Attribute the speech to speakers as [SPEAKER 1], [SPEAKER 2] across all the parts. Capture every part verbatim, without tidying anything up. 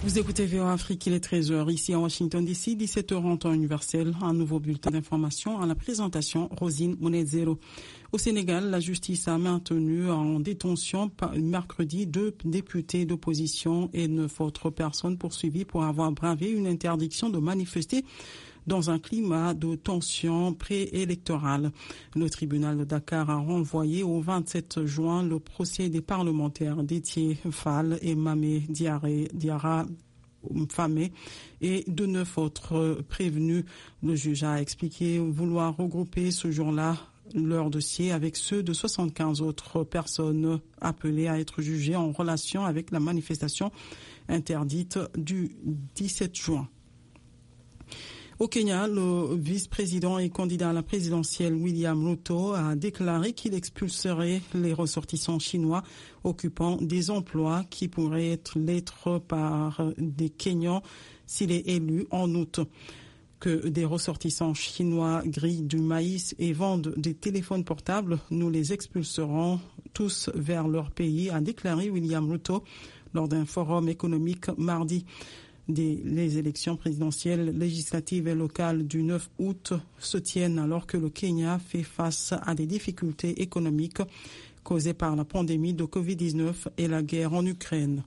[SPEAKER 1] Vous écoutez V O A Afrique, il est treize heures ici à Washington D C, dix-sept heures en temps universel. Un nouveau bulletin d'information à la présentation, Rosine Mounezero. Au Sénégal, la justice a maintenu en détention mercredi deux députés d'opposition et neuf autres personnes poursuivies pour avoir bravé une interdiction de manifester dans un climat de tension préélectorale. Le tribunal de Dakar a renvoyé au vingt-sept juin le procès des parlementaires Déthié Fall et Mamé Diarra Famé et de neuf autres prévenus. Le juge a expliqué vouloir regrouper ce jour-là leur dossier avec ceux de soixante-quinze autres personnes appelées à être jugées en relation avec la manifestation interdite du dix-sept juin. Au Kenya, le vice-président et candidat à la présidentielle William Ruto a déclaré qu'il expulserait les ressortissants chinois occupant des emplois qui pourraient être l'être par des Kenyans s'il est élu en août. Que des ressortissants chinois grillent du maïs et vendent des téléphones portables, nous les expulserons tous vers leur pays, a déclaré William Ruto lors d'un forum économique mardi. Des, les élections présidentielles, législatives et locales du neuf août se tiennent alors que le Kenya fait face à des difficultés économiques causées par la pandémie de covid dix-neuf et la guerre en Ukraine.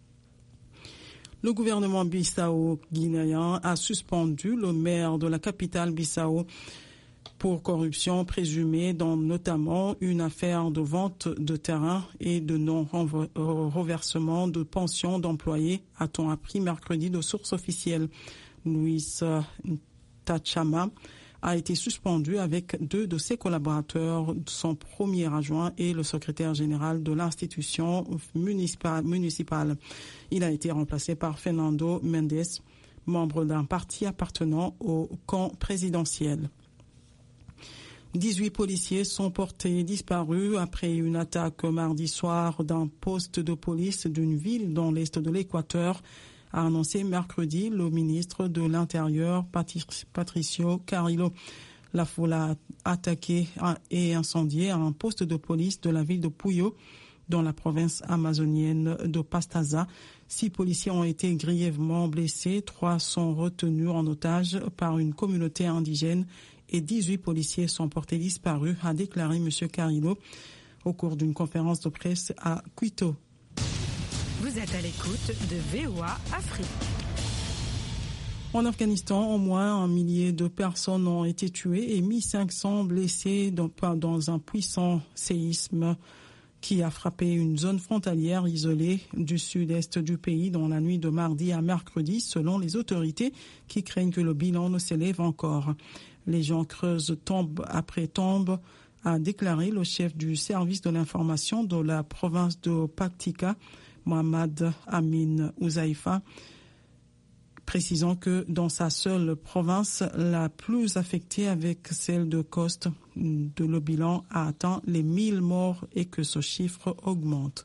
[SPEAKER 1] Le gouvernement bissau-guinéen a suspendu le maire de la capitale Bissau pour corruption présumée dans notamment une affaire de vente de terrain et de non-reversement de pensions d'employés, a-t-on appris mercredi de sources officielles. Luis Tachama a été suspendu avec deux de ses collaborateurs, son premier adjoint et le secrétaire général de l'institution municipale. Il a été remplacé par Fernando Mendes, membre d'un parti appartenant au camp présidentiel. dix-huit policiers sont portés disparus après une attaque mardi soir d'un poste de police d'une ville dans l'est de l'Équateur, a annoncé mercredi le ministre de l'Intérieur Patricio Carrillo. La foule a attaqué et incendié un poste de police de la ville de Puyo, dans la province amazonienne de Pastaza. Six policiers ont été grièvement blessés, trois sont retenus en otage par une communauté indigène et dix-huit policiers sont portés disparus, a déclaré M. Carrillo au cours d'une conférence de presse à Quito.
[SPEAKER 2] Vous êtes à l'écoute de V O A Afrique.
[SPEAKER 1] En Afghanistan, au moins un millier de personnes ont été tuées et mille cinq cents blessées dans, dans un puissant séisme qui a frappé une zone frontalière isolée du sud-est du pays dans la nuit de mardi à mercredi, selon les autorités qui craignent que le bilan ne s'élève encore. Les gens creusent tombe après tombe, a déclaré le chef du service de l'information de la province de Paktika, Mohamed Amin Ouzaifa, précisant que dans sa seule province, la plus affectée avec celle de Khost, de le bilan a atteint les mille morts et que ce chiffre augmente.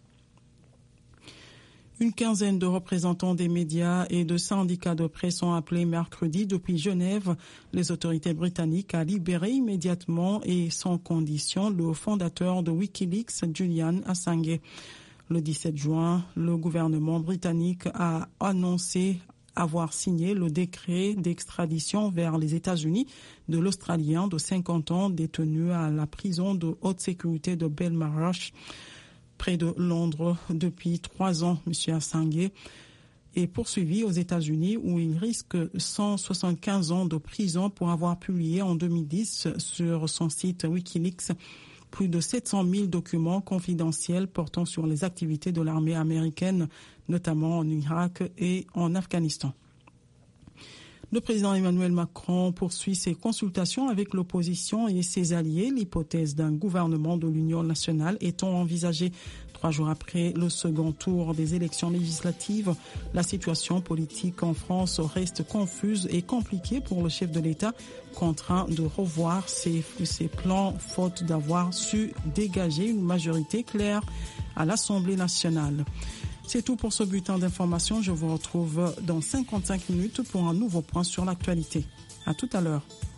[SPEAKER 1] Une quinzaine de représentants des médias et de syndicats de presse ont appelé mercredi depuis Genève les autorités britanniques à libérer immédiatement et sans condition le fondateur de Wikileaks, Julian Assange. Le dix-sept juin, le gouvernement britannique a annoncé avoir signé le décret d'extradition vers les États-Unis de l'Australien de cinquante ans détenu à la prison de haute sécurité de Belmarsh, près de Londres, depuis trois ans. M. Assange est poursuivi aux États-Unis où il risque cent soixante-quinze ans de prison pour avoir publié en deux mille dix sur son site Wikileaks plus de sept cent mille documents confidentiels portant sur les activités de l'armée américaine, notamment en Irak et en Afghanistan. Le président Emmanuel Macron poursuit ses consultations avec l'opposition et ses alliés, l'hypothèse d'un gouvernement de l'Union nationale étant envisagée. Trois jours après le second tour des élections législatives, la situation politique en France reste confuse et compliquée pour le chef de l'État, contraint de revoir ses, ses plans faute d'avoir su dégager une majorité claire à l'Assemblée nationale. C'est tout pour ce bulletin d'information. Je vous retrouve dans cinquante-cinq minutes pour un nouveau point sur l'actualité. À tout à l'heure.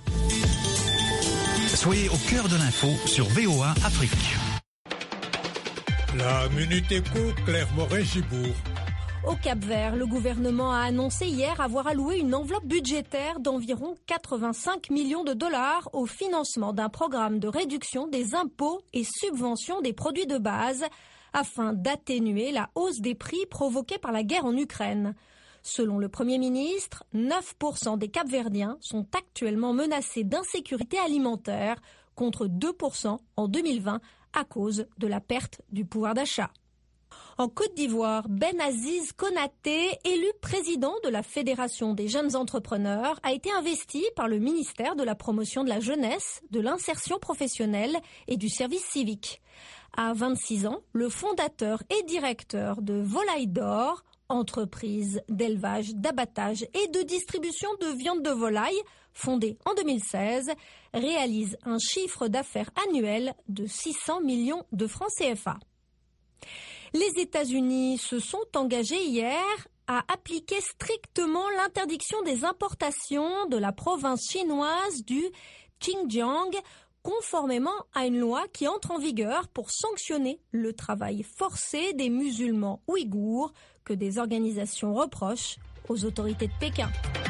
[SPEAKER 3] Soyez au cœur de l'info sur V O A Afrique.
[SPEAKER 4] La Minute Éco, Claire Morin-Gibourg. Au Cap-Vert, le gouvernement a annoncé hier avoir alloué une enveloppe budgétaire d'environ quatre-vingt-cinq millions de dollars au financement d'un programme de réduction des impôts et subventions des produits de base afin d'atténuer la hausse des prix provoquée par la guerre en Ukraine. Selon le Premier ministre, neuf pour cent des Cap-Verdiens sont actuellement menacés d'insécurité alimentaire contre deux pour cent en deux mille vingt à cause de la perte du pouvoir d'achat. En Côte d'Ivoire, Benaziz Konaté, élu président de la Fédération des jeunes entrepreneurs, a été investi par le ministère de la Promotion de la Jeunesse, de l'Insertion professionnelle et du Service civique. À vingt-six ans, le fondateur et directeur de Volaille d'Or, entreprise d'élevage, d'abattage et de distribution de viande de volaille, fondée en deux mille seize, réalise un chiffre d'affaires annuel de six cents millions de francs C F A. Les États-Unis se sont engagés hier à appliquer strictement l'interdiction des importations de la province chinoise du Xinjiang, conformément à une loi qui entre en vigueur pour sanctionner le travail forcé des musulmans ouïghours que des organisations reprochent aux autorités de Pékin.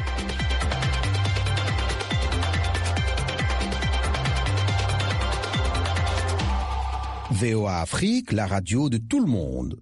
[SPEAKER 5] V O A Afrique, la radio de tout le monde.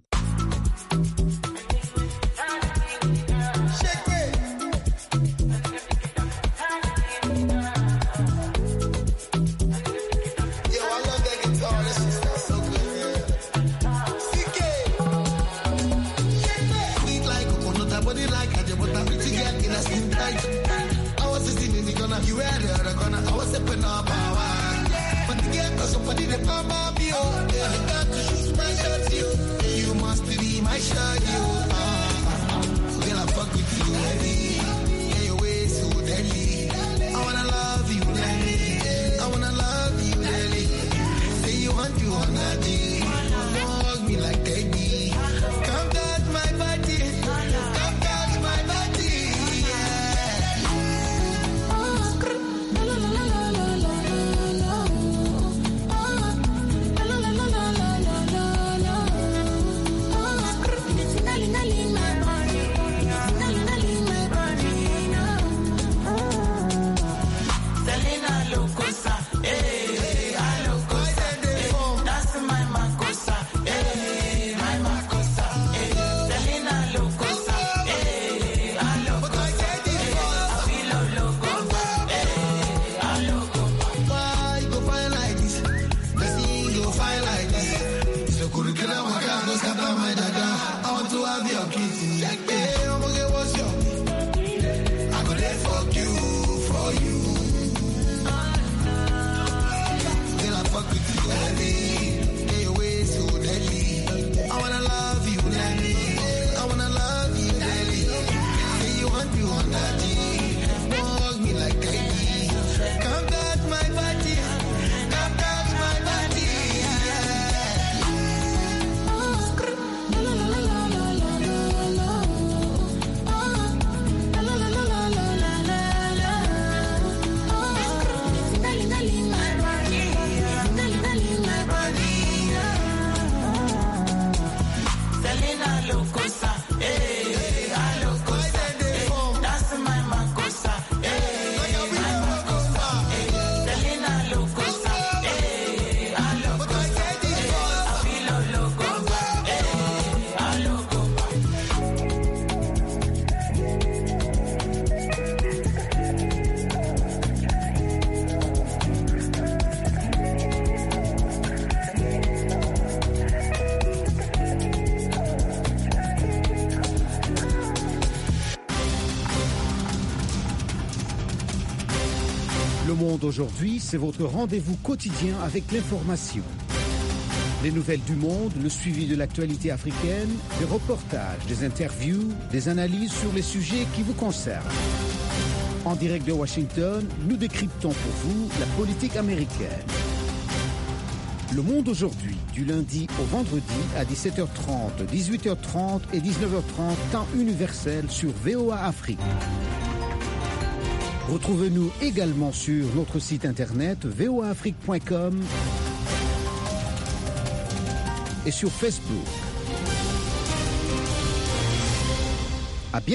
[SPEAKER 6] Somebody that pop up you, I got to shoot my shot you. You must be my shot you. Uh, girl, I fuck with you, baby. Yeah, your way so deadly. I wanna love you, deadly. I wanna love you, deadly. Say you want you on that day. Hug me like baby. Come touch my body. Come touch my body. Yeah.
[SPEAKER 5] Le Monde aujourd'hui, c'est votre rendez-vous quotidien avec l'information. Les nouvelles du monde, le suivi de l'actualité africaine, des reportages, des interviews, des analyses sur les sujets qui vous concernent. En direct de Washington, nous décryptons pour vous la politique américaine. Le Monde aujourd'hui, du lundi au vendredi à dix-sept heures trente, dix-huit heures trente et dix-neuf heures trente, temps universel sur V O A Afrique. Retrouvez-nous également sur notre site internet v o a afrique point com et sur Facebook.